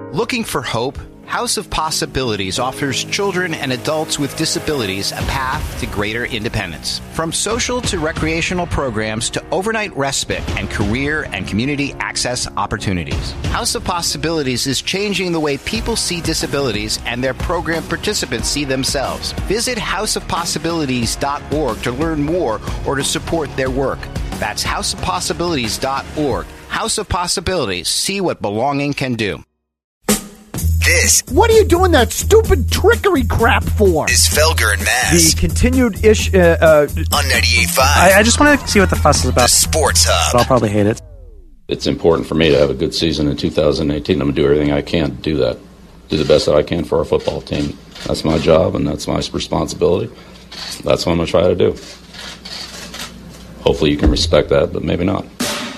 Looking for hope? House of Possibilities offers children and adults with disabilities a path to greater independence. From social to recreational programs to overnight respite and career and community access opportunities. House of Possibilities is changing the way people see disabilities and their program participants see themselves. Visit houseofpossibilities.org to learn more or to support their work. That's houseofpossibilities.org. House of Possibilities. See what belonging can do. This What are you doing that stupid trickery crap for? is Felger and Maz The continued ish. on 98.5. I just want to see what the fuss is The about. Sports But Hub. I'll probably hate it. It's important for me to have a good season in 2018. I'm going to do everything I can to do that. Do the best that I can for our football team. That's my job and that's my responsibility. That's what I'm going to try to do. Hopefully you can respect that, but maybe not.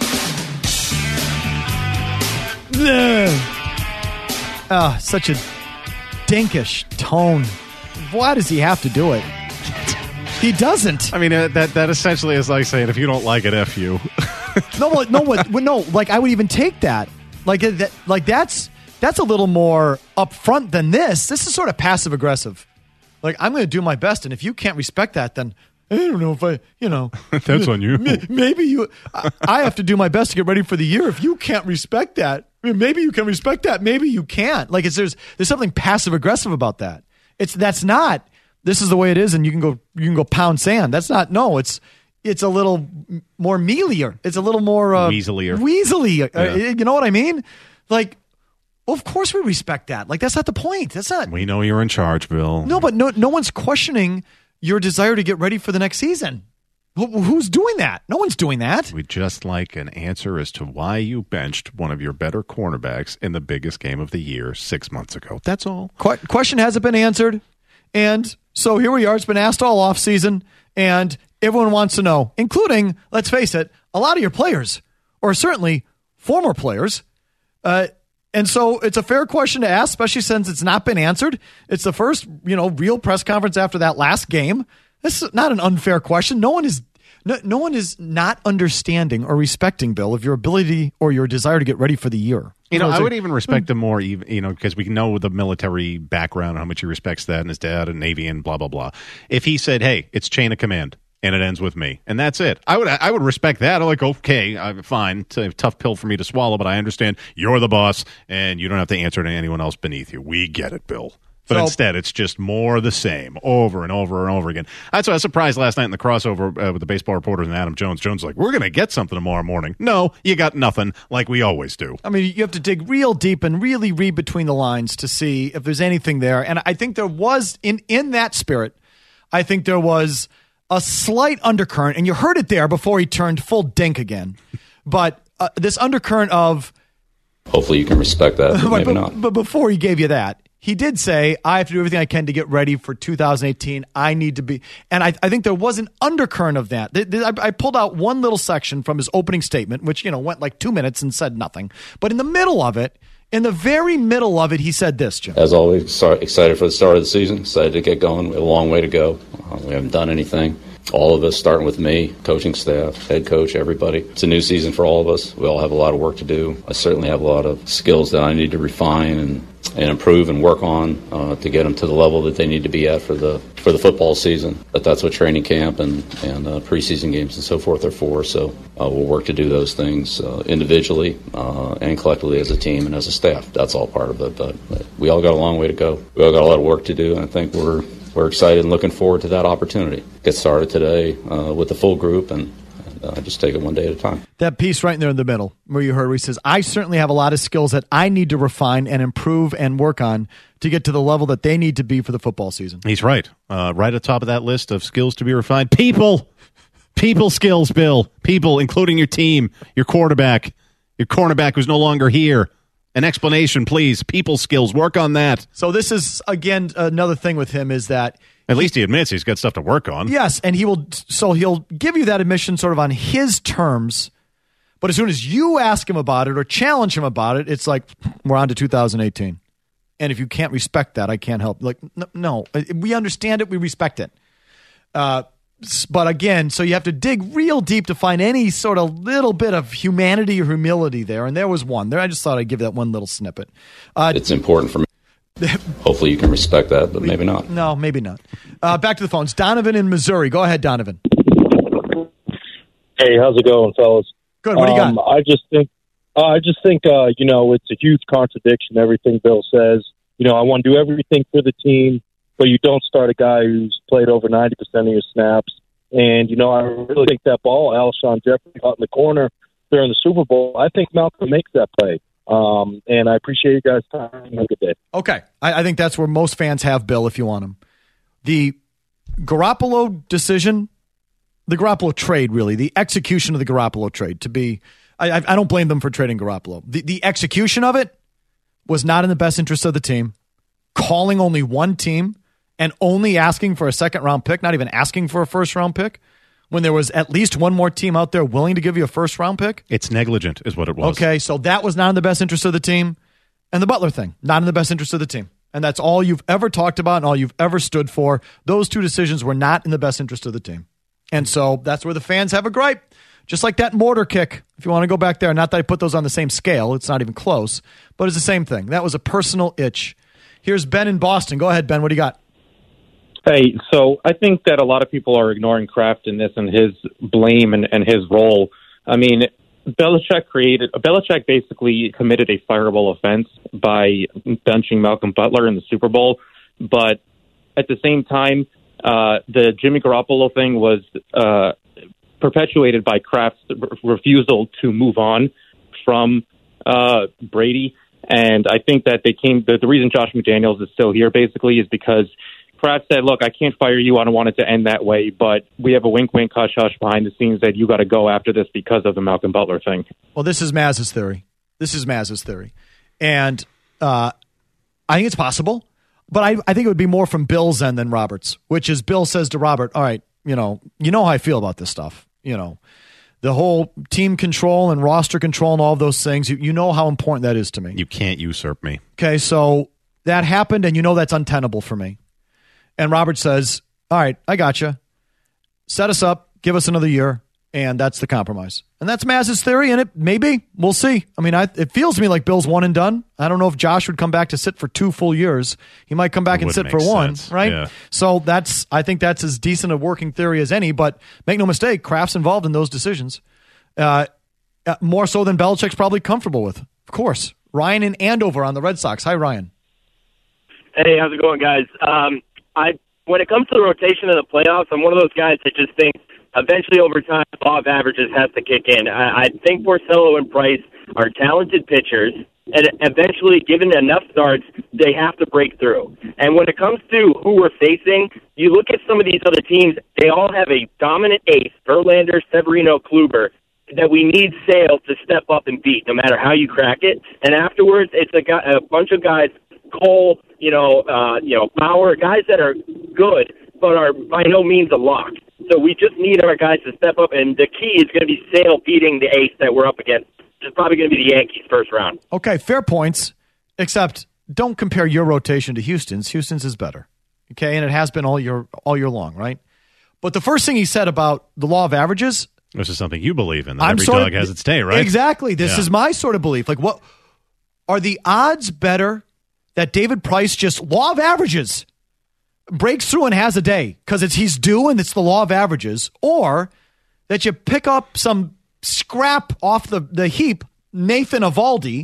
Such a dinkish tone. Why does he have to do it? He doesn't. I mean, that essentially is like saying, if you don't like it, F you. No. Like I would even take that. That's a little more upfront than this. This is sort of passive aggressive. Like, I'm going to do my best, and if you can't respect that, then I don't know if That's on you. Maybe I have to do my best to get ready for the year. If you can't respect that, maybe you can respect that. Maybe you can't. Like, there's something passive aggressive about that. That's not. This is the way it is, and you can go pound sand. That's not. No, it's a little more mealier. It's a little more weaselly. Yeah. You know what I mean? Like, well, of course we respect that. Like, that's not the point. That's not. We know you're in charge, Bill. No, but no one's questioning your desire to get ready for the next season. Who's doing that? No one's doing that. We'd just like an answer as to why you benched one of your better cornerbacks in the biggest game of the year 6 months ago. That's all. Question hasn't been answered. And so here we are. It's been asked all off season, and everyone wants to know, including, let's face it, a lot of your players, or certainly former players. And so it's a fair question to ask, especially since it's not been answered. It's the first, real press conference after that last game. This is not an unfair question. No one is not understanding or respecting, Bill, of your ability or your desire to get ready for the year. I would even respect him more, because we know the military background, how much he respects that, and his dad, and Navy, and blah, blah, blah. If he said, hey, it's chain of command, and it ends with me, and that's it, I would respect that. I'm like, okay, fine. It's a tough pill for me to swallow, but I understand you're the boss, and you don't have to answer to anyone else beneath you. We get it, Bill. But instead, it's just more the same over and over and over again. That's why I was surprised last night in the crossover with the baseball reporters and Adam Jones. Jones was like, we're going to get something tomorrow morning. No, you got nothing, like we always do. I mean, you have to dig real deep and really read between the lines to see if there's anything there. And I think there was, in that spirit, I think there was a slight undercurrent, and you heard it there before he turned full dink again. But this undercurrent of... Hopefully you can respect that, but maybe not. But before he gave you that, he did say, I have to do everything I can to get ready for 2018. I need to be... And I think there was an undercurrent of that. I pulled out one little section from his opening statement, which, went like 2 minutes and said nothing. But in the middle of it, in the very middle of it, he said this, Jim. As always, excited for the start of the season, excited to get going. We have a long way to go. We haven't done anything. All of us, starting with me, coaching staff, head coach, everybody. It's a new season for all of us. We all have a lot of work to do. I certainly have a lot of skills that I need to refine and improve and work on to get them to the level that they need to be at for the football season. But that's what training camp and preseason games and so forth are for. So we'll work to do those things individually and collectively as a team and as a staff. That's all part of it. But we all got a long way to go. We all got a lot of work to do, and I think we're excited and looking forward to that opportunity. Get started today with the full group and just take it one day at a time. That piece right there in the middle where you heard where he says, I certainly have a lot of skills that I need to refine and improve and work on to get to the level that they need to be for the football season. He's right. Right at the top of that list of skills to be refined. People skills, Bill. People, including your team, your quarterback who's no longer here. An explanation, please. People skills. Work on that. So this is, again, another thing with him is that... At least he admits he's got stuff to work on. Yes, and he'll give you that admission sort of on his terms, but as soon as you ask him about it or challenge him about it, it's like, we're on to 2018. And if you can't respect that, I can't help. Like, no, we understand it, we respect it. But again, so you have to dig real deep to find any sort of little bit of humanity or humility there. And there was one there. I just thought I'd give that one little snippet. It's important for me. Hopefully you can respect that, but maybe not. No, maybe not. Back to the phones. Donovan in Missouri. Go ahead, Donovan. Hey, how's it going, fellas? Good. What do you got? I just think, it's a huge contradiction, everything Bill says. I want to do everything for the team, but you don't start a guy who's played over 90% of your snaps. And, I really think that ball Alshon Jeffrey got in the corner during the Super Bowl, I think Malcolm makes that play. And I appreciate you guys' time. Have a good day. Okay. I think that's where most fans have Bill if you want him. The Garoppolo decision, the Garoppolo trade, really, the execution of the Garoppolo trade to be, I don't blame them for trading Garoppolo. The execution of it was not in the best interest of the team. Calling only one team and only asking for a second-round pick, not even asking for a first-round pick, when there was at least one more team out there willing to give you a first-round pick. It's negligent is what it was. Okay, so that was not in the best interest of the team. And the Butler thing, not in the best interest of the team. And that's all you've ever talked about and all you've ever stood for. Those two decisions were not in the best interest of the team. And so that's where the fans have a gripe. Just like that mortar kick, if you want to go back there. Not that I put those on the same scale. It's not even close. But it's the same thing. That was a personal itch. Here's Ben in Boston. Go ahead, Ben. What do you got? Hey, so I think that a lot of people are ignoring Kraft in this and his blame and his role. I mean, Belichick basically committed a fireable offense by benching Malcolm Butler in the Super Bowl. But at the same time, the Jimmy Garoppolo thing was perpetuated by Kraft's refusal to move on from Brady. And I think that the reason Josh McDaniels is still here basically is because Kraft said, look, I can't fire you. I don't want it to end that way, but we have a wink, wink, hush, hush behind the scenes that you got to go after this because of the Malcolm Butler thing. Well, this is Maz's theory. And I think it's possible, but I think it would be more from Bill's end than Robert's, which is Bill says to Robert, all right, you know how I feel about this stuff. The whole team control and roster control and all of those things, you know how important that is to me. You can't usurp me. Okay, so that happened, and that's untenable for me. And Robert says, all right, I got you. Set us up, give us another year, and that's the compromise. And that's Maz's theory, and it maybe. We'll see. I mean, it feels to me like Bill's one and done. I don't know if Josh would come back to sit for 2 full years. He might come back and sit for one, right? Yeah. So I think that's as decent a working theory as any, but make no mistake, Kraft's involved in those decisions. More so than Belichick's probably comfortable with, of course. Ryan in Andover on the Red Sox. Hi, Ryan. Hey, how's it going, guys? When it comes to the rotation of the playoffs, I'm one of those guys that just thinks eventually over time, law of averages has to kick in. I think Porcello and Price are talented pitchers, and eventually, given enough starts, they have to break through. And when it comes to who we're facing, you look at some of these other teams, they all have a dominant ace, Verlander, Severino, Kluber, that we need Sale to step up and beat, no matter how you crack it. And afterwards, it's a bunch of guys, Cole, Bauer, guys that are good, but are by no means a lock. So we just need our guys to step up, and the key is going to be Sale beating the ace that we're up against. It's probably going to be the Yankees first round. Okay, fair points, except don't compare your rotation to Houston's. Houston's is better, okay, and it has been all year long, right? But the first thing he said about the law of averages, this is something you believe in. That every dog has its day, right? Exactly. This is my sort of belief. Like, what are the odds better that David Price just law of averages breaks through and has a day because he's due and it's the law of averages, or that you pick up some scrap off the heap, Nathan Eovaldi,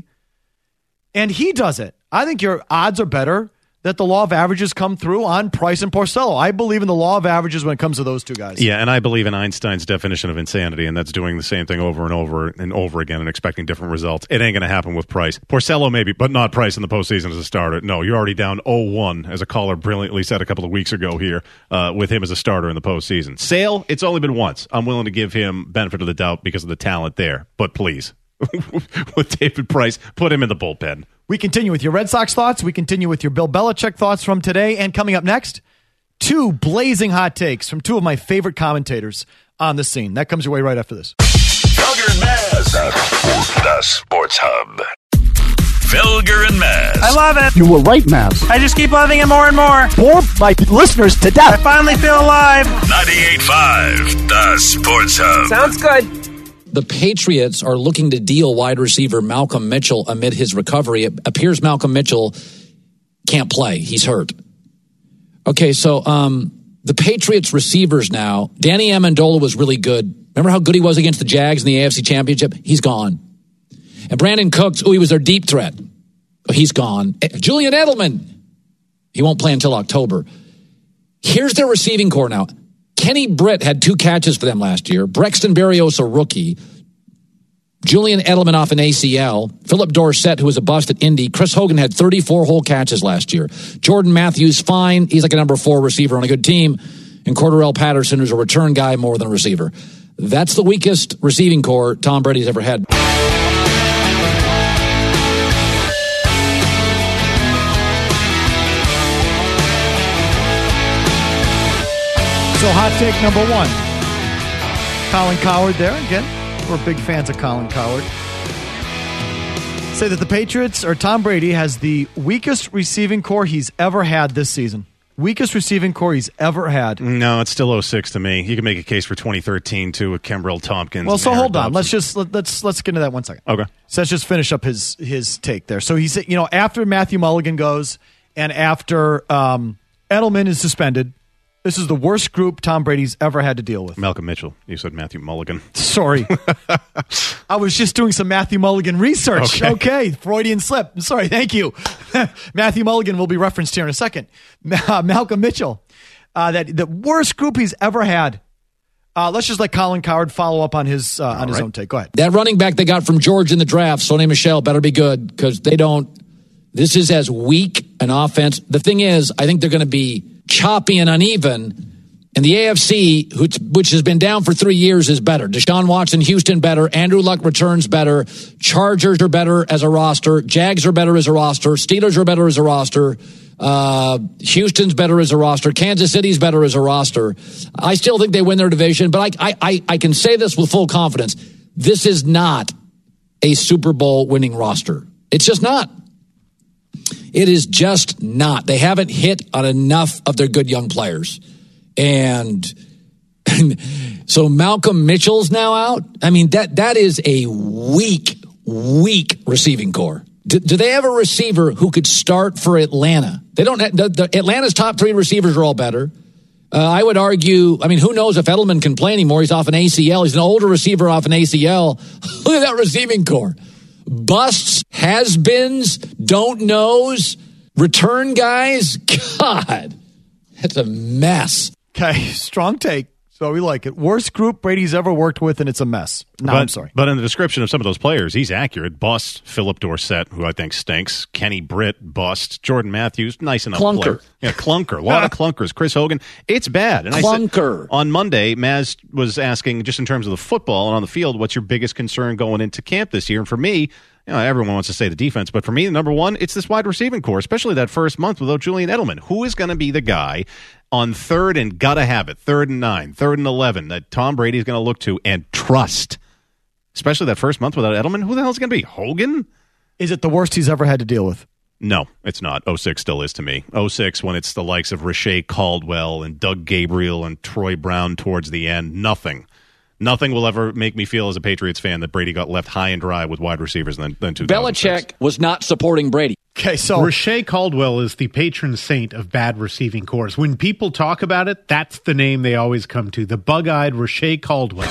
and he does it? I think your odds are better that the law of averages come through on Price and Porcello. I believe in the law of averages when it comes to those two guys. Yeah, and I believe in Einstein's definition of insanity, and that's doing the same thing over and over and over again and expecting different results. It ain't going to happen with Price. Porcello maybe, but not Price in the postseason as a starter. No, you're already down 0-1, as a caller brilliantly said a couple of weeks ago here, with him as a starter in the postseason. Sale, it's only been once. I'm willing to give him benefit of the doubt because of the talent there, but please, with David Price, put him in the bullpen. We continue with your Red Sox thoughts. We continue with your Bill Belichick thoughts from today. And coming up next, 2 blazing hot takes from 2 of my favorite commentators on the scene. That comes your way right after this. Younger and Maz, the Sports Hub. Felger and Mazz. I love it. You were right, Mavs. I just keep loving it more and more. Bore my listeners to I death. finally feel alive. 98.5, the Sports Hub. Sounds good. The Patriots are looking to deal wide receiver Malcolm Mitchell amid his recovery. It appears Malcolm Mitchell can't play. He's hurt. Okay, so the Patriots receivers now, Danny Amendola was really good. Remember how good he was against the Jags in the AFC Championship? He's gone. And Brandon Cooks, he was their deep threat. He's gone. Julian Edelman, he won't play until October. Here's their receiving core now. Kenny Britt had 2 catches for them last year. Braxton Berrios, a rookie. Julian Edelman off an ACL. Philip Dorsett, who was a bust at Indy. Chris Hogan had 34 whole catches last year. Jordan Matthews, fine. He's like a number 4 receiver on a good team. And Cordarrelle Patterson, who's a return guy more than a receiver. That's the weakest receiving core Tom Brady's ever had. So hot take number 1. Colin Cowherd there. Again, we're big fans of Colin Cowherd. Say that the Patriots, or Tom Brady, has the weakest receiving core he's ever had this season. Weakest receiving core he's ever had. No, it's still 06 to me. You can make a case for 2013 too with Kimbrel Tompkins. Well, so hold on. Let's get into that 1 second. Okay. So let's just finish up his take there. So he said, after Matthew Mulligan goes and after Edelman is suspended, this is the worst group Tom Brady's ever had to deal with. Malcolm Mitchell. You said Matthew Mulligan. Sorry. I was just doing some Matthew Mulligan research. Okay. Freudian slip. Sorry. Thank you. Matthew Mulligan will be referenced here in a second. Malcolm Mitchell. The worst group he's ever had. Let's just let Colin Cowherd follow up on his own take. Go ahead. That running back they got from Georgia in the draft, Sonny Michel, better be good because they don't. This is as weak an offense. The thing is, I think they're going to be choppy and uneven. And the AFC, which has been down for 3 years, is better. Deshaun Watson, Houston, better. Andrew Luck returns better. Chargers are better as a roster. Jags are better as a roster. Steelers are better as a roster. Houston's better as a roster. Kansas City's better as a roster. I still think they win their division, but I can say this with full confidence. This is not a Super Bowl winning roster. It's just not. It is just not. They haven't hit on enough of their good young players. And so Malcolm Mitchell's now out. I mean, that is a weak receiving core. Do they have a receiver who could start for Atlanta? They don't. Atlanta's top 3 receivers are all better. I would argue, I mean, who knows if Edelman can play anymore? He's off an ACL. He's an older receiver off an ACL. Look at that receiving core. Busts, has-beens, don't knows, return guys. God, that's a mess. Okay, strong take. So we like it. Worst group Brady's ever worked with, and it's a mess. I'm sorry. But in the description of some of those players, he's accurate. Bust, Philip Dorsett, who I think stinks. Kenny Britt, bust. Jordan Matthews, nice enough Clunker. player. Yeah, clunker. A lot of clunkers. Chris Hogan. It's bad. And Clunker. I said, on Monday, Maz was asking, just in terms of the football and on the field, what's your biggest concern going into camp this year? And for me, everyone wants to say the defense, but for me, number 1, it's this wide receiving core, especially that first month without Julian Edelman. Who is going to be the guy on 3rd and gotta have it, 3rd and 9, 3rd and 11 that Tom Brady is going to look to and trust? Especially that first month without Edelman. Who the hell is going to be? Hogan? Is it the worst he's ever had to deal with? No, it's not. 06 still is to me. 06, when it's the likes of Rashae Caldwell and Doug Gabriel and Troy Brown towards the end, nothing will ever make me feel as a Patriots fan that Brady got left high and dry with wide receivers than 2006. Belichick was not supporting Brady. Okay, so Rashae Caldwell is the patron saint of bad receiving cores. When people talk about it, that's the name they always come to. The bug-eyed Rashae Caldwell.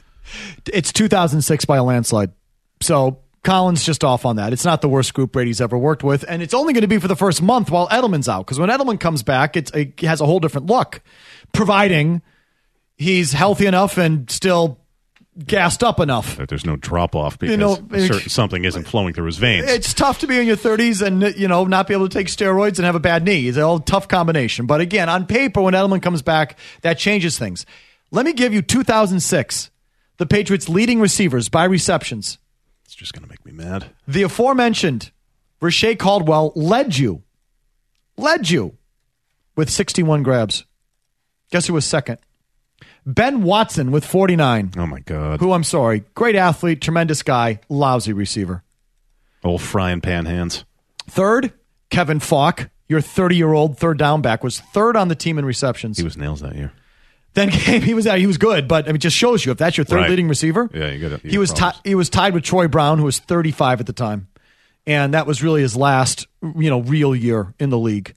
It's 2006 by a landslide. So Colin's just off on that. It's not the worst group Brady's ever worked with, and it's only going to be for the first month while Edelman's out. Because when Edelman comes back, it has a whole different look, providing he's healthy enough and still gassed up enough. That there's no drop-off because something isn't flowing through his veins. It's tough to be in your 30s and not be able to take steroids and have a bad knee. It's a tough combination. But again, on paper, when Edelman comes back, that changes things. Let me give you 2006, the Patriots' leading receivers by receptions. It's just going to make me mad. The aforementioned Rashae Caldwell led you with 61 grabs. Guess who was second? Ben Watson with 49. Oh, my God. Who, I'm sorry, great athlete, tremendous guy, lousy receiver. Old frying pan hands. Third, Kevin Falk, your 30-year-old third down back, was third on the team in receptions. He was nails that year. Then he was good, but it just shows you if that's your third leading receiver. Yeah, you got it. He was tied with Troy Brown, who was 35 at the time, and that was really his last real year in the league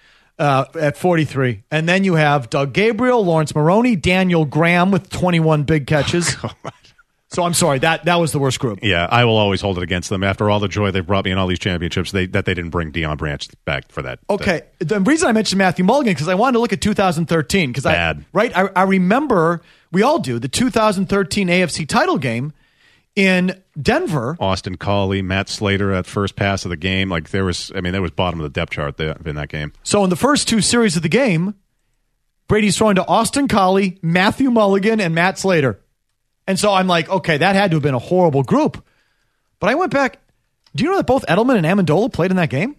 at 43. And then you have Doug Gabriel, Lawrence Maroney, Daniel Graham with 21 big catches. So I'm sorry, that was the worst group. Yeah, I will always hold it against them after all the joy they've brought me in all these championships that they didn't bring Deion Branch back for that. Okay, the reason I mentioned Matthew Mulligan because I wanted to look at 2013 because I remember, we all do, the 2013 AFC title game in Denver. Austin Collie, Matt Slater at first pass of the game, that was bottom of the depth chart in that game. So in the first two series of the game, Brady's throwing to Austin Collie, Matthew Mulligan, and Matt Slater. And so I'm like, okay, that had to have been a horrible group. But I went back. Do you know that both Edelman and Amendola played in that game?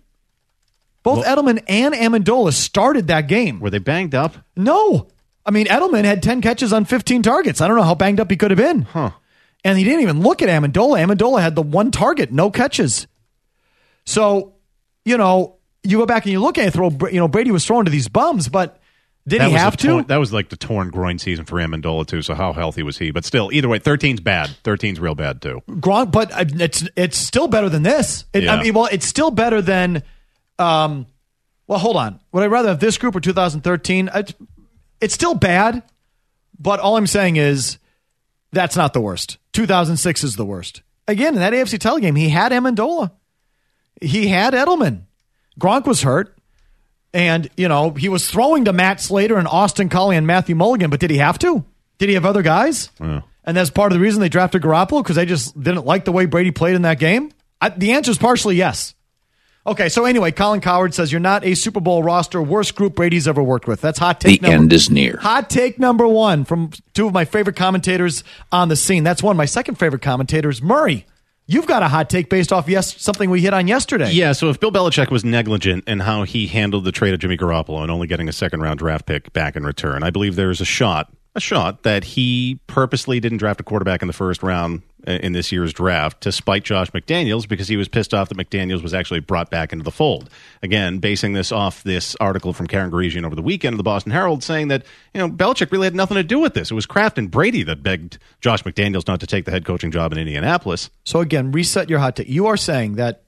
Edelman and Amendola started that game. Were they banged up? No. I mean, Edelman had 10 catches on 15 targets. I don't know how banged up he could have been. Huh. And he didn't even look at Amendola. Amendola had the one target, no catches. So, you go back and you look at it, Brady was throwing to these bums, but did he have to? That was like the torn groin season for Amendola, too, so how healthy was he? But still, either way, 13's bad. 13's real bad, too. Gronk, but it's still better than this. It's still better than, hold on. Would I rather have this group or 2013? It's still bad, but all I'm saying is that's not the worst. 2006 is the worst. Again, in that AFC title game, he had Amendola. He had Edelman. Gronk was hurt. And, he was throwing to Matt Slater and Austin Collie and Matthew Mulligan, but did he have to? Did he have other guys? Yeah. And that's part of the reason they drafted Garoppolo, because they just didn't like the way Brady played in that game? The answer is partially yes. Okay, so anyway, Colin Coward says, you're not a Super Bowl roster, worst group Brady's ever worked with. That's hot take The end is near. Hot take number one from two of my favorite commentators on the scene. That's one. My second favorite commentator is Murray. You've got a hot take based off something we hit on yesterday. Yeah, so if Bill Belichick was negligent in how he handled the trade of Jimmy Garoppolo and only getting a second-round draft pick back in return, I believe there's a shot that he purposely didn't draft a quarterback in the first round in this year's draft to spite Josh McDaniels because he was pissed off that McDaniels was actually brought back into the fold. Again, basing this off this article from Karen Garigian over the weekend in the Boston Herald saying that, Belichick really had nothing to do with this. It was Kraft and Brady that begged Josh McDaniels not to take the head coaching job in Indianapolis. So again, reset your hot take. You are saying that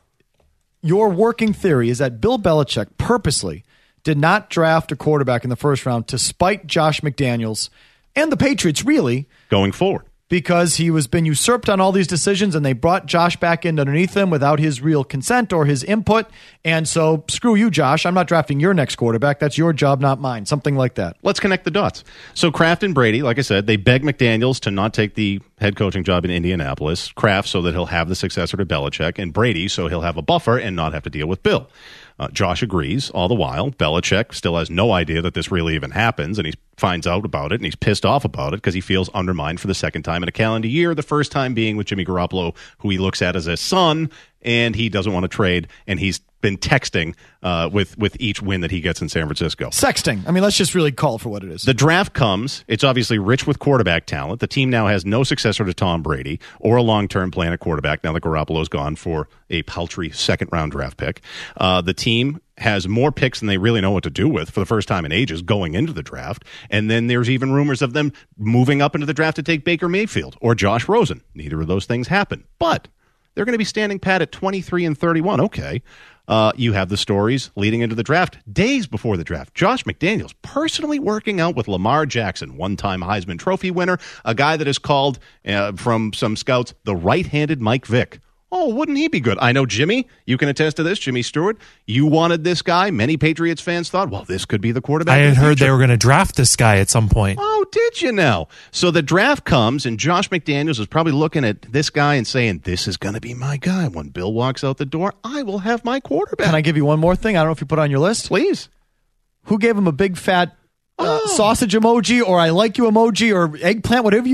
your working theory is that Bill Belichick purposely did not draft a quarterback in the first round to spite Josh McDaniels and the Patriots, really. Going forward. Because he was been usurped on all these decisions and they brought Josh back in underneath him without his real consent or his input. And so, screw you, Josh. I'm not drafting your next quarterback. That's your job, not mine. Something like that. Let's connect the dots. So Kraft and Brady, like I said, they begged McDaniels to not take the head coaching job in Indianapolis. Kraft so that he'll have the successor to Belichick, and Brady so he'll have a buffer and not have to deal with Bill. Josh agrees. All the while, Belichick still has no idea that this really even happens, and he finds out about it, and he's pissed off about it because he feels undermined for the second time in a calendar year, the first time being with Jimmy Garoppolo, who he looks at as a son, and he doesn't want to trade, and he's been texting with each win that he gets in San Francisco. Sexting. I mean, let's just really call it for what it is. The draft comes. It's obviously rich with quarterback talent. The team now has no successor to Tom Brady or a long-term plan at quarterback now that Garoppolo's gone for a paltry second-round draft pick. The team has more picks than they really know what to do with for the first time in ages going into the draft. And then there's even rumors of them moving up into the draft to take Baker Mayfield or Josh Rosen. Neither of those things happen. But they're going to be standing pat at 23 and 31. Okay. You have the stories leading into the draft, days before the draft. Josh McDaniels personally working out with Lamar Jackson, one-time Heisman Trophy winner, a guy that is called, from some scouts, the right-handed Mike Vick. Oh, wouldn't he be good? I know, Jimmy, you can attest to this, Jimmy Stewart. You wanted this guy. Many Patriots fans thought, well, this could be the quarterback. I had heard they were going to draft this guy at some point. Oh, did you now? So the draft comes, and Josh McDaniels is probably looking at this guy and saying, this is going to be my guy. When Bill walks out the door, I will have my quarterback. Can I give you one more thing? I don't know if you put it on your list. Please. Who gave him a big fat sausage emoji or I like you emoji or eggplant, whatever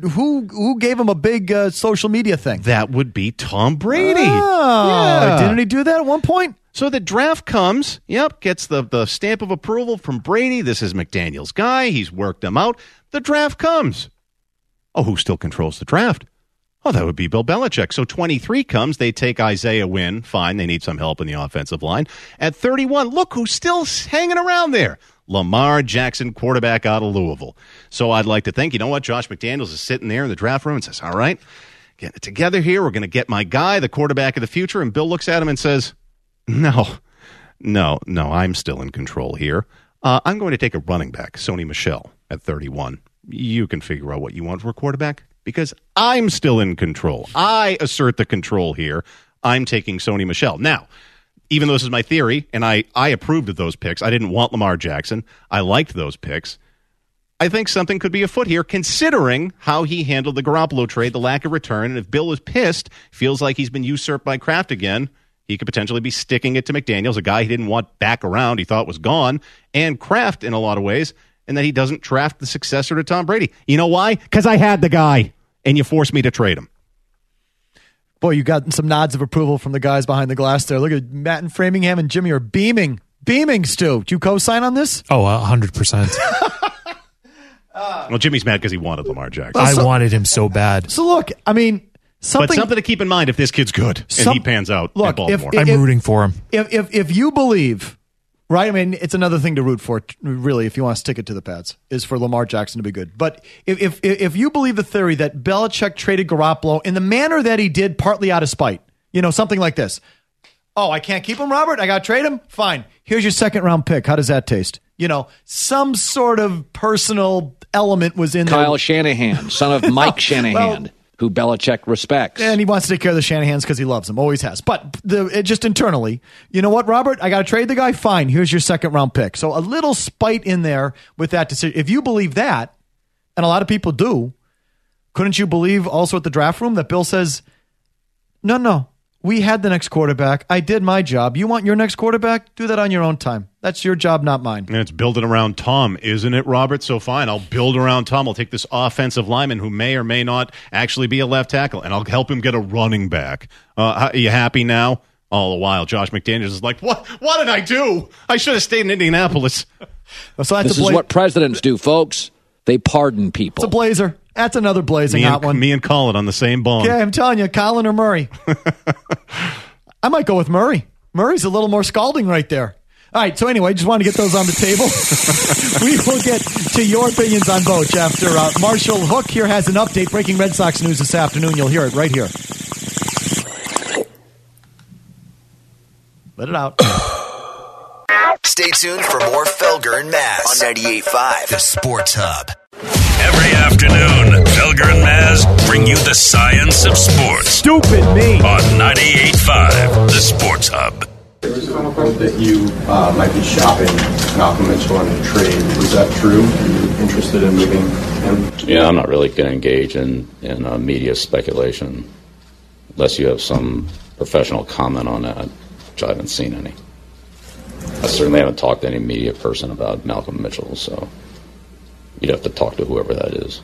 who gave him a big social media thing? That would be Tom Brady. Oh, yeah. Didn't he do that at one point? So the draft comes, gets the stamp of approval from Brady. This is McDaniels' guy. He's worked him out. The draft comes. Oh, who still controls the draft? Oh, that would be Bill Belichick. So 23 comes. They take Isaiah Wynn. Fine. They need some help in the offensive line. At 31, look who's still hanging around there. Lamar Jackson, quarterback out of Louisville. So I'd like to think, you know what? Josh McDaniels is sitting there in the draft room and says, all right, get it together here. We're going to get my guy, the quarterback of the future. And Bill looks at him and says, no, I'm still in control here. I'm going to take a running back, Sony Michel, at 31. You can figure out what you want for a quarterback because I'm still in control. I assert the control here. I'm taking Sony Michel. Now, even though this is my theory, and I approved of those picks, I didn't want Lamar Jackson. I liked those picks. I think something could be afoot here, considering how he handled the Garoppolo trade, the lack of return, and if Bill is pissed, feels like he's been usurped by Kraft again, he could potentially be sticking it to McDaniels, a guy he didn't want back around, he thought was gone, and Kraft in a lot of ways, and that he doesn't draft the successor to Tom Brady. You know why? Because I had the guy, and you forced me to trade him. Boy, you got some nods of approval from the guys behind the glass there. Look at Matt and Framingham and Jimmy are beaming. Beaming, Stu. Do you co-sign on this? Oh, 100%. Well, Jimmy's mad because he wanted Lamar Jackson. I wanted him so bad. So look, I mean, something to keep in mind if this kid's good and he pans out in Baltimore. I'm rooting for him. If you believe, right? I mean, it's another thing to root for, really, if you want to stick it to the pads, is for Lamar Jackson to be good. But if you believe the theory that Belichick traded Garoppolo in the manner that he did, partly out of spite, something like this. Oh, I can't keep him, Robert? I got to trade him? Fine. Here's your second-round pick. How does that taste? Some sort of personal element was in there. Kyle Shanahan, son of Mike Shanahan, who Belichick respects. And he wants to take care of the Shanahans because he loves them. Always has. But just internally, you know what, Robert? I got to trade the guy? Fine. Here's your second-round pick. So a little spite in there with that decision. If you believe that, and a lot of people do, couldn't you believe also at the draft room that Bill says, no, we had the next quarterback. I did my job. You want your next quarterback? Do that on your own time. That's your job, not mine. And it's building around Tom, isn't it, Robert? So fine, I'll build around Tom. I'll take this offensive lineman who may or may not actually be a left tackle, and I'll help him get a running back. Are you happy now? All the while, Josh McDaniels is like, what did I do? I should have stayed in Indianapolis. So this is what presidents do, folks. They pardon people. It's a blazer. That's another blazing hot one. Me and Colin on the same bone. Yeah, I'm telling you, Colin or Murray. I might go with Murray. Murray's a little more scalding right there. All right, so anyway, just wanted to get those on the table. We will get to your opinions on both after Marshall Hook here has an update. Breaking Red Sox news this afternoon. You'll hear it right here. Let it out. Stay tuned for more Felger and Mazz on 98.5, the Sports Hub. Every afternoon, Felger and Mazz bring you the science of sports. Stupid me. On 98.5, the Sports Hub. There was that you might be shopping Malcolm Mitchell in a trade. Was that true? Are you interested in moving him? Yeah, I'm not really going to engage in media speculation unless you have some professional comment on that, which I haven't seen any. I certainly haven't talked to any media person about Malcolm Mitchell, so you'd have to talk to whoever that is.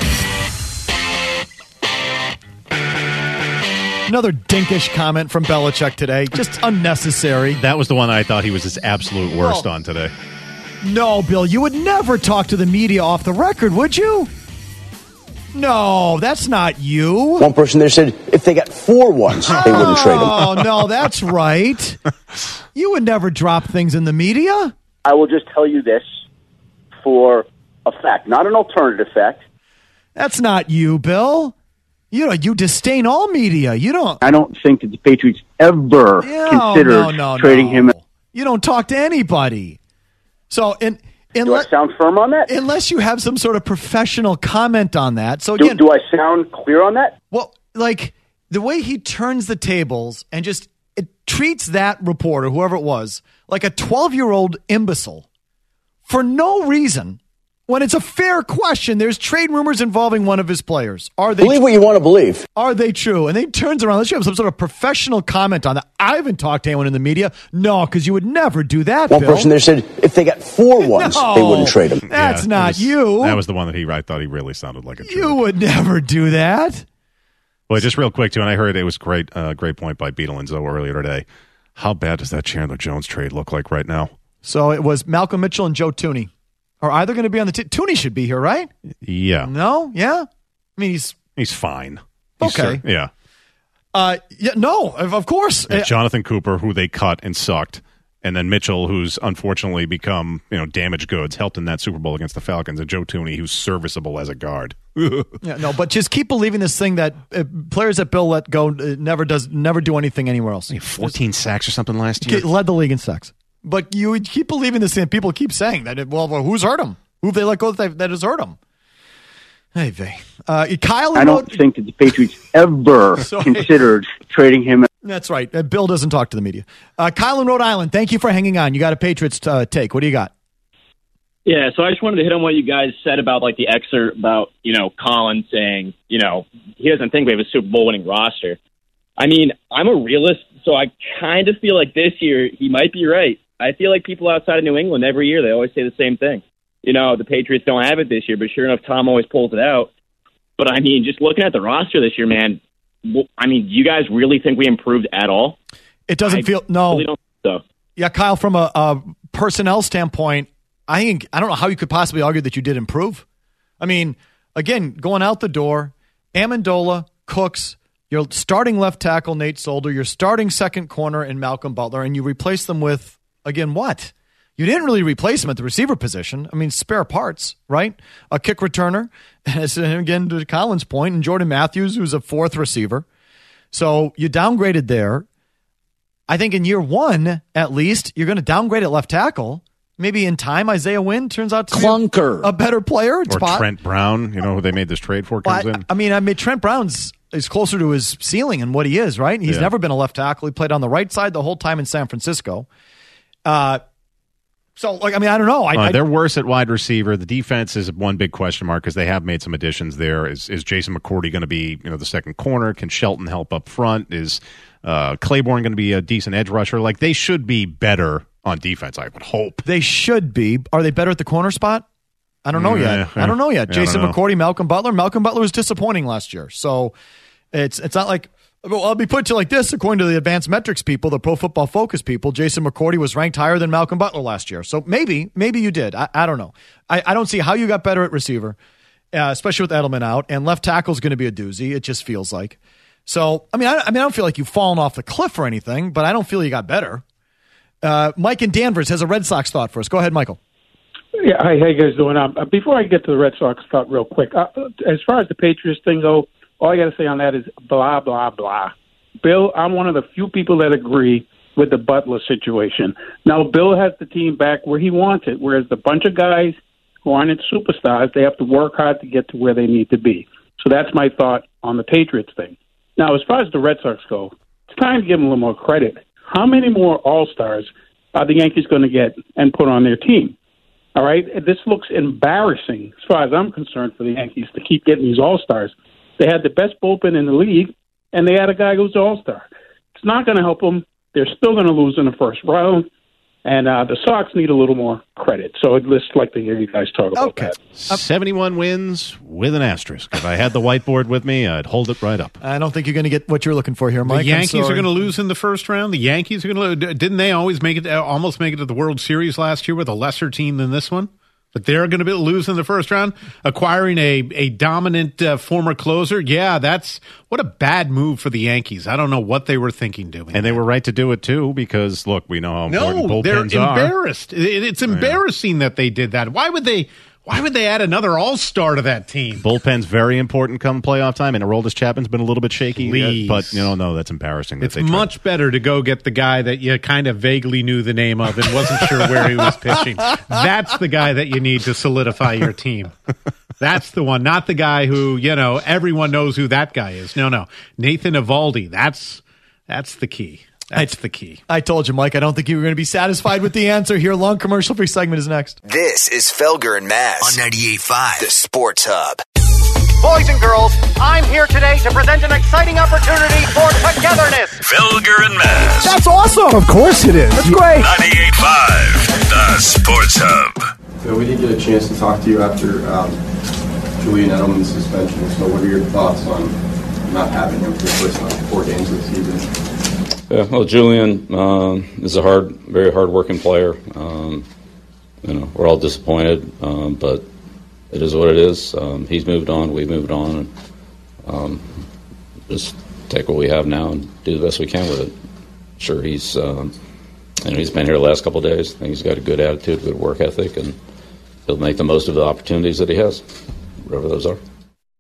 Another dinkish comment from Belichick today. Just unnecessary. That was the one I thought he was his absolute worst on today. No, Bill, you would never talk to the media off the record, would you? No, that's not you. One person there said if they got 4 ones, they wouldn't trade him. Oh, no, that's right. You would never drop things in the media. I will just tell you this for a fact, not an alternative fact. That's not you, Bill. You disdain all media. You don't. I don't think that the Patriots ever considered trading him. You don't talk to anybody. So, do I sound firm on that? Unless you have some sort of professional comment on that. So again, do I sound clear on that? Well, like the way he turns the tables and just treats that reporter, whoever it was, like a 12-year-old imbecile for no reason. When it's a fair question, there's trade rumors involving one of his players. Are they believe what you want to believe? Are they true? And then he turns around. Let's have some sort of professional comment on that. I haven't talked to anyone in the media. No, because you would never do that. One Bill. person there said if they got 4 ones, they wouldn't trade him. That's not you. That was the one that I thought he really sounded like a jerk. You would never do that. Well, just real quick too, and I heard it was great. Great point by Beetle and Zoe earlier today. How bad does that Chandler Jones trade look like right now? So it was Malcolm Mitchell and Joe Thuney. Are either going to be on the team? Thuney should be here, right? Yeah. No? Yeah? I mean, he's fine. Okay. Yeah. No, of course. And Jonathan Cooper, who they cut and sucked, and then Mitchell, who's unfortunately become damaged goods, helped in that Super Bowl against the Falcons, and Joe Thuney, who's serviceable as a guard. But just keep believing this thing that players that Bill let go never do anything anywhere else. 14 sacks or something last year. Led the league in sacks. But you keep believing this thing. People keep saying that. Well, who's hurt him? Who have they let go that has hurt him? Hey, Vay. Kyle. I don't think that the Patriots ever considered trading him. That's right. Bill doesn't talk to the media. Kyle in Rhode Island, thank you for hanging on. You got a Patriots take. What do you got? Yeah, so I just wanted to hit on what you guys said about the excerpt about, Colin saying, he doesn't think we have a Super Bowl winning roster. I mean, I'm a realist, so I kind of feel like this year he might be right. I feel like people outside of New England, every year, they always say the same thing. The Patriots don't have it this year, but sure enough, Tom always pulls it out. But, I mean, just looking at the roster this year, man, do you guys really think we improved at all? It doesn't feel – no. Really don't think so. Yeah, Kyle, from a personnel standpoint, I don't know how you could possibly argue that you did improve. I mean, again, going out the door, Amendola, Cooks, your starting left tackle, Nate Solder, your starting second corner in Malcolm Butler, and you replace them with, again, what? You didn't really replace him at the receiver position. I mean, spare parts, right? A kick returner, and again, to Colin's point, and Jordan Matthews, who's a fourth receiver. So you downgraded there. I think in year one, at least, you're going to downgrade at left tackle. Maybe in time, Isaiah Wynn turns out to be a better player. Or Trent Brown, who they made this trade for, comes in. I mean, Trent Brown's is closer to his ceiling and what he is, right? He's never been a left tackle. He played on the right side the whole time in San Francisco. So, I don't know. They're worse at wide receiver. The defense is one big question mark because they have made some additions there. Is Jason McCourty going to be the second corner? Can Shelton help up front? Is Claiborne going to be a decent edge rusher? They should be better on defense, I would hope. They should be. Are they better at the corner spot? I don't know yet. Jason McCourty, Malcolm Butler. Malcolm Butler was disappointing last year. So it's not like... Well, I'll be put to you like this. According to the advanced metrics people, the Pro Football Focus people, Jason McCourty was ranked higher than Malcolm Butler last year. So maybe you did. I don't know. I don't see how you got better at receiver, especially with Edelman out. And left tackle is going to be a doozy. It just feels like. So, I don't feel like you've fallen off the cliff or anything, but I don't feel you got better. Mike in Danvers has a Red Sox thought for us. Go ahead, Michael. Yeah, how you guys doing? Before I get to the Red Sox thought real quick, as far as the Patriots thing go, all I got to say on that is blah, blah, blah. Bill, I'm one of the few people that agree with the Butler situation. Now, Bill has the team back where he wants it, whereas the bunch of guys who aren't superstars, they have to work hard to get to where they need to be. So that's my thought on the Patriots thing. Now, as far as the Red Sox go, it's time to give them a little more credit. How many more All-Stars are the Yankees going to get and put on their team? All right? This looks embarrassing, as far as I'm concerned, for the Yankees to keep getting these All-Stars. They had the best bullpen in the league, and they had a guy who's an all-star. It's not going to help them. They're still going to lose in the first round, and the Sox need a little more credit. So I'd just like to hear you guys talk about that. 71 wins with an asterisk. If I had the whiteboard with me, I'd hold it right up. I don't think you're going to get what you're looking for here, Mike. The Yankees are going to lose in the first round? The Yankees are going to lose? Didn't they always almost make it to the World Series last year with a lesser team than this one? But they're going to lose in the first round, acquiring a dominant former closer. Yeah, that's what a bad move for the Yankees. I don't know what they were thinking doing. And they were right to do it, too, because, look, we know how important bullpens they're embarrassed. It's embarrassing that they did that. Why would they add another all-star to that team? Bullpen's very important come playoff time, and Aroldis Chapman's been a little bit shaky. Please. But, no, that's embarrassing. It's much better to go get the guy that you kind of vaguely knew the name of and wasn't sure where he was pitching. That's the guy that you need to solidify your team. That's the one, not the guy who, everyone knows who that guy is. No. Nathan Eovaldi, that's the key. That's the key. I told you, Mike, I don't think you were going to be satisfied with the answer here. Long commercial-free segment is next. This is Felger and Maz on 98.5, the Sports Hub. Boys and girls, I'm here today to present an exciting opportunity for togetherness. Felger and Maz. That's awesome. Of course it is. That's great. 98.5, the Sports Hub. So we didn't get a chance to talk to you after Julian Edelman's suspension. So what are your thoughts on not having him for the first 4 games of the season? Yeah, well, Julian is a very hard-working player. We're all disappointed, but it is what it is. He's moved on. We've moved on. just take what we have now and do the best we can with it. Sure, he's been here the last couple of days. I think he's got a good attitude, good work ethic, and he'll make the most of the opportunities that he has, whatever those are.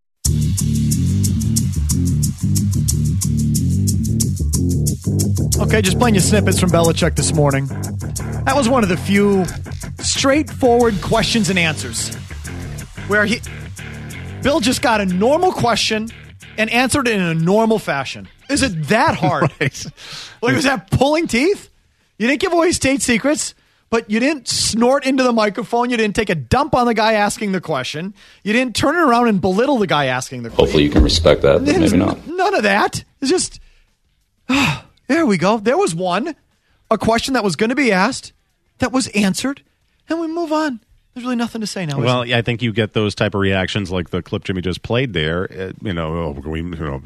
Okay, just playing you snippets from Belichick this morning. That was one of the few straightforward questions and answers where Bill just got a normal question and answered it in a normal fashion. Is it that hard? Right. Like, was that pulling teeth? You didn't give away state secrets, but you didn't snort into the microphone. You didn't take a dump on the guy asking the question. You didn't turn it around and belittle the guy asking the question. Hopefully you can respect that, but maybe not. None of that. It's just, there we go. There was a question that was going to be asked, that was answered, and we move on. There's really nothing to say now. Well, I think you get those type of reactions like the clip Jimmy just played there. Hopefully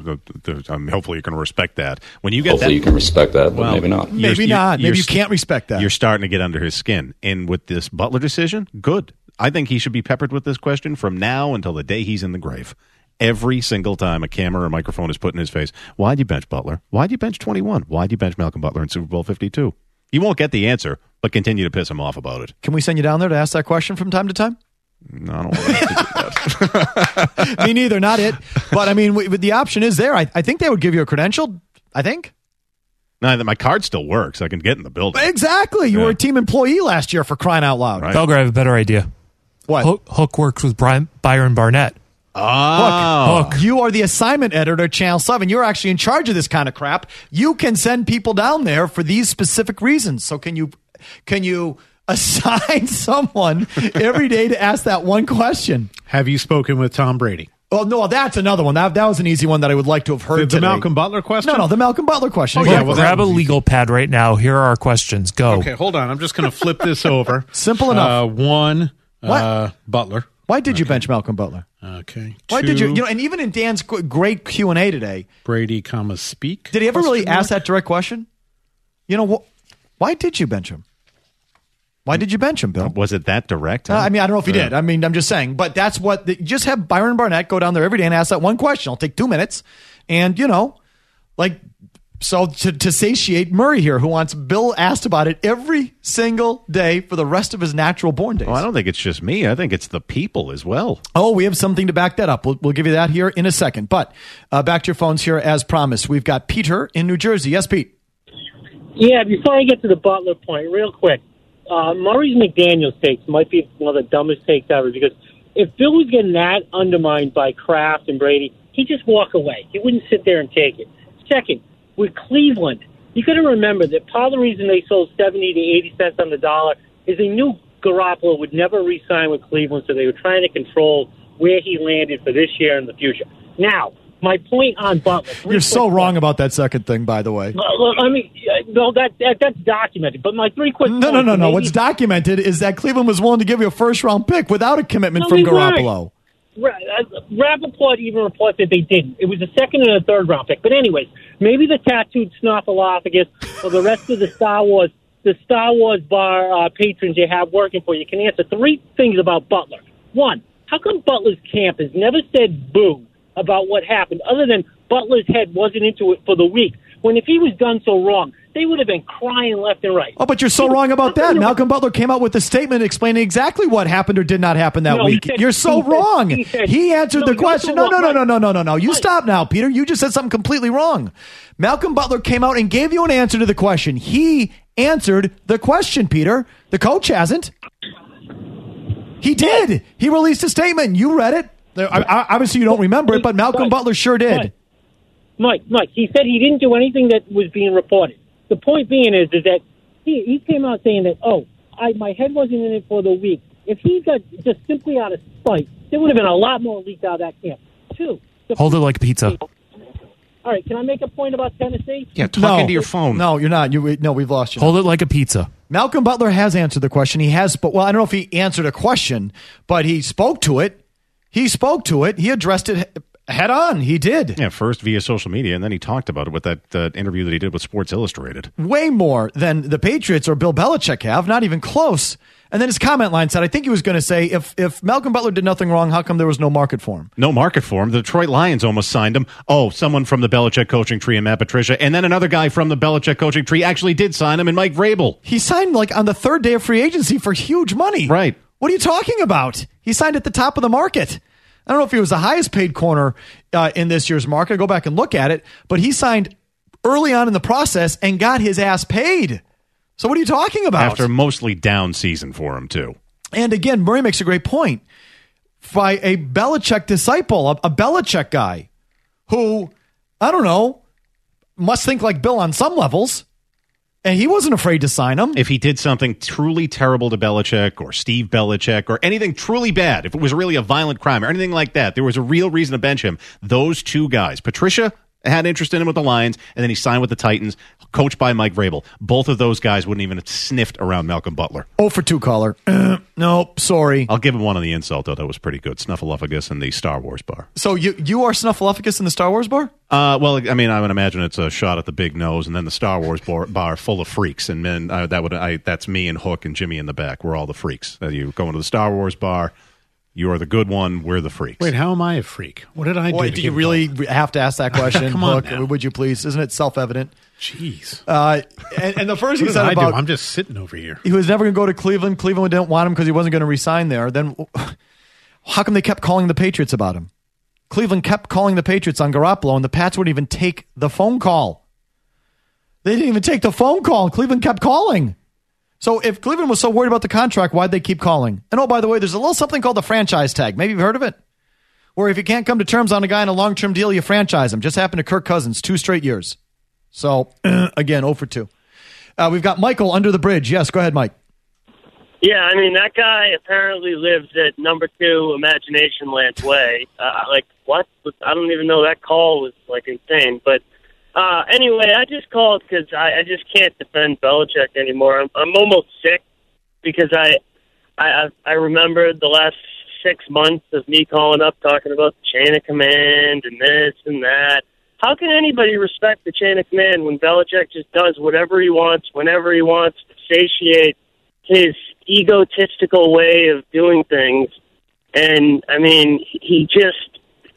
you can respect that. When you get hopefully you can respect that, but maybe not. Maybe not. Maybe you can't respect that. You're starting to get under his skin. And with this Butler decision, good. I think he should be peppered with this question from now until the day he's in the grave. Every single time a camera or microphone is put in his face, why'd you bench Butler? Why'd you bench 21? Why'd you bench Malcolm Butler in Super Bowl 52? You won't get the answer, but continue to piss him off about it. Can we send you down there to ask that question from time to time? No, I don't want to do that. Me neither, not it. But, I mean, the option is there. I think they would give you a credential, I think. No, my card still works. I can get in the building. Exactly. You were a team employee last year, for crying out loud. Right. Felger, I have a better idea. What? Hook works with Byron Barnett. Hook, you are the assignment editor at Channel 7. You're actually in charge of this kind of crap. You can send people down there for these specific reasons. So can you assign someone every day to ask that one question? Have you spoken with Tom Brady? Well, no, that's another one. That was an easy one that I would like to have heard The today. Malcolm Butler question? No, the Malcolm Butler question. Oh, yeah, well, grab a legal pad right now. Here are our questions. Go. Okay, hold on. I'm just going to flip this over. Simple enough. Butler. Why did you bench Malcolm Butler? Okay. Why did you? And even in Dan's great Q&A today, Brady, speak. Did he ever really ask that direct question? Why did you bench him? Why did you bench him, Bill? Was it that direct? I mean, I don't know if he did. I mean, I'm just saying. But that's what just have Byron Barnett go down there every day and ask that one question. It'll take 2 minutes, and so to satiate Murray here, who wants Bill asked about it every single day for the rest of his natural born days. Well, I don't think it's just me. I think it's the people as well. Oh, we have something to back that up. We'll give you that here in a second. But back to your phones here as promised. We've got Peter in New Jersey. Yes, Pete. Yeah, before I get to the Butler point, real quick, Murray's McDaniels takes might be one of the dumbest takes ever, because if Bill was getting that undermined by Kraft and Brady, he'd just walk away. He wouldn't sit there and take it. Second, with Cleveland, you got to remember that part of the reason they sold 70 to 80 cents on the dollar is they knew Garoppolo would never re-sign with Cleveland, so they were trying to control where he landed for this year and the future. Now, my point on Butler. You're so wrong about that second thing, by the way. I mean, no, that's documented. But my 3 quick points. No. What's documented is that Cleveland was willing to give you a first-round pick without a commitment from Garoppolo. Rappaport even reports that they didn't. It was a second and a third round pick. But anyways, maybe the tattooed snuffleupagus or the rest of the Star Wars bar patrons you have working for you can answer 3 things about Butler. 1, how come Butler's camp has never said boo about what happened, other than Butler's head wasn't into it for the week, when if he was done so wrong, they would have been crying left and right. Oh, but you're so wrong about that. Malcolm Butler came out with a statement explaining exactly what happened or did not happen that week. You're so wrong. He answered the question. No. You stop now, Peter. You just said something completely wrong. Malcolm Butler came out and gave you an answer to the question. He answered the question, Peter. The coach hasn't. He did. He released a statement. You read it. Obviously, you don't remember it, but Malcolm Butler sure did. Mike, he said he didn't do anything that was being reported. The point being is that he came out saying that, my head wasn't in it for the week. If he got just simply out of spite, there would have been a lot more leaked out of that camp. 2. Hold it like pizza. All right, can I make a point about Tennessee? Yeah, talk into your phone. No, you're not. We've lost you. Hold it like a pizza. Malcolm Butler has answered the question. He has, I don't know if he answered a question, but he spoke to it. He addressed it head on. He did. Yeah, first via social media, and then he talked about it with that interview that he did with Sports Illustrated. Way more than the Patriots or Bill Belichick have, not even close. And then his comment line said, I think he was going to say, if Malcolm Butler did nothing wrong, how come there was no market for him? No market for him. The Detroit Lions almost signed him. Oh, someone from the Belichick coaching tree and Matt Patricia. And then another guy from the Belichick coaching tree actually did sign him, and Mike Vrabel. He signed like on the third day of free agency for huge money. Right. What are you talking about? He signed at the top of the market. I don't know if he was the highest paid corner in this year's market. I'll go back and look at it. But he signed early on in the process and got his ass paid. So what are you talking about? After a mostly down season for him, too. And again, Murray makes a great point. By a Belichick disciple, a Belichick guy who, I don't know, must think like Bill on some levels. And he wasn't afraid to sign him. If he did something truly terrible to Belichick or Steve Belichick or anything truly bad, if it was really a violent crime or anything like that, there was a real reason to bench him. Those two guys, Patricia had interest in him with the Lions, and then he signed with the Titans, coached by Mike Vrabel. Both of those guys wouldn't even have sniffed around Malcolm Butler. 0 for 2 caller. Nope, sorry. I'll give him one on the insult, though. That was pretty good. Snuffleupagus in the Star Wars bar. So you are Snuffleupagus in the Star Wars bar? Well, I mean, I would imagine it's a shot at the big nose, and then the Star Wars bar full of freaks, and then that's me and Hook and Jimmy in the back. We're all the freaks. You go into the Star Wars bar. You are the good one. We're the freaks. Wait, how am I a freak? What did I do? Do you really have to ask that question? Come on, Hook, would you please? Isn't it self-evident? Jeez. And the first he what said did I about do? I'm just sitting over here. He was never going to go to Cleveland. Cleveland didn't want him because he wasn't going to resign there. Then how come they kept calling the Patriots about him? Cleveland kept calling the Patriots on Garoppolo, and the Pats wouldn't even take the phone call. They didn't even take the phone call. Cleveland kept calling. So if Cleveland was so worried about the contract, why'd they keep calling? And oh, by the way, there's a little something called the franchise tag. Maybe you've heard of it. Where if you can't come to terms on a guy in a long-term deal, you franchise him. Just happened to Kirk Cousins 2 straight years. So, again, 0 for 2. We've got Michael under the bridge. Yes, go ahead, Mike. Yeah, I mean, that guy apparently lives at number 2 Imagination Land Way. What? I don't even know. That call was, insane. But anyway, I just called because I just can't defend Belichick anymore. I'm almost sick because I remember the last 6 months of me calling up talking about the chain of command and this and that. How can anybody respect the chain of command when Belichick just does whatever he wants, whenever he wants to satiate his egotistical way of doing things? And, I mean, he just...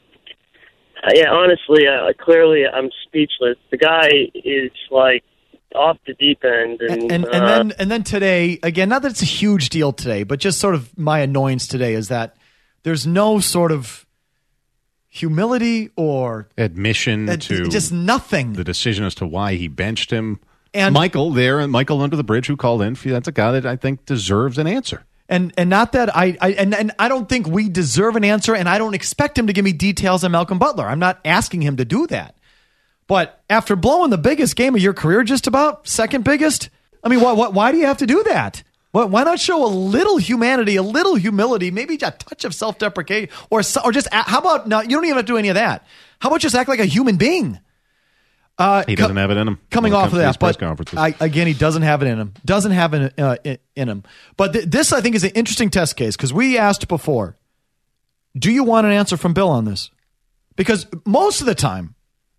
honestly, clearly I'm speechless. The guy is, off the deep end. And then today, again, not that it's a huge deal today, but just sort of my annoyance today is that there's no sort of humility or admission to just nothing. The decision as to why he benched him. And Michael under the bridge who called in, that's a guy that I think deserves an answer. And not that I don't think we deserve an answer, and I don't expect him to give me details on Malcolm Butler. I'm not asking him to do that. But after blowing the biggest game of your career, just about second biggest, I mean, why do you have to do that? Why not show a little humanity, a little humility, maybe a touch of self-deprecation, or just how about now? You don't even have to do any of that. How about just act like a human being? He doesn't have it in him. Coming off of that, press but conferences. Again, he doesn't have it in him. Doesn't have it in him. But this, I think, is an interesting test case because we asked before, do you want an answer from Bill on this? Because most of the time,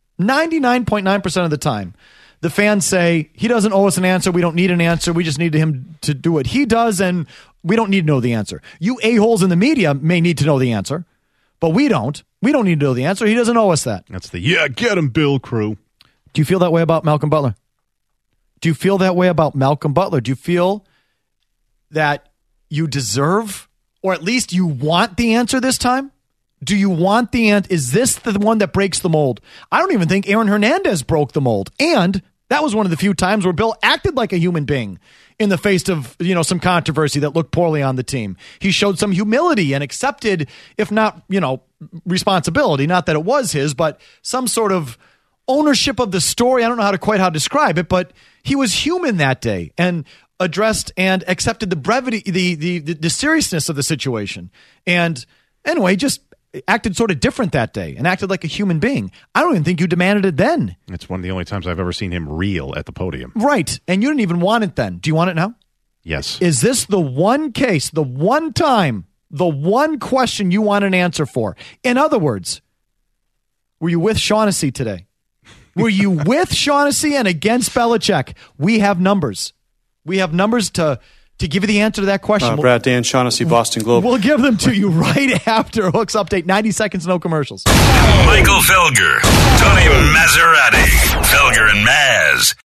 99.9% of the time, the fans say, he doesn't owe us an answer. We don't need an answer. We just need him to do what he does, and we don't need to know the answer. You a-holes in the media may need to know the answer, but we don't. We don't need to know the answer. He doesn't owe us that. That's the get him, Bill crew. Do you feel that way about Malcolm Butler? Do you feel that way about Malcolm Butler? Do you feel that you deserve, or at least you want the answer this time? Do you want the answer? Is this the one that breaks the mold? I don't even think Aaron Hernandez broke the mold. And that was one of the few times where Bill acted like a human being in the face of, some controversy that looked poorly on the team. He showed some humility and accepted, if not, responsibility, not that it was his, but some sort of ownership of the story. I don't know how to describe it, but he was human that day and addressed and accepted the brevity, the seriousness of the situation. And anyway, just acted sort of different that day and acted like a human being. I don't even think you demanded it then. It's one of the only times I've ever seen him reel at the podium. Right. And you didn't even want it then. Do you want it now? Yes. Is this the one case, the one time, the one question you want an answer for? In other words, Were you with Shaughnessy today? Were you with Shaughnessy and against Belichick? We have numbers. We have numbers to give you the answer to that question. Brad Dan, Shaughnessy, Boston Globe. We'll give them to you right after Hooks Update. 90 seconds, no commercials. Michael Felger, Tony Maserati, Felger and Maz.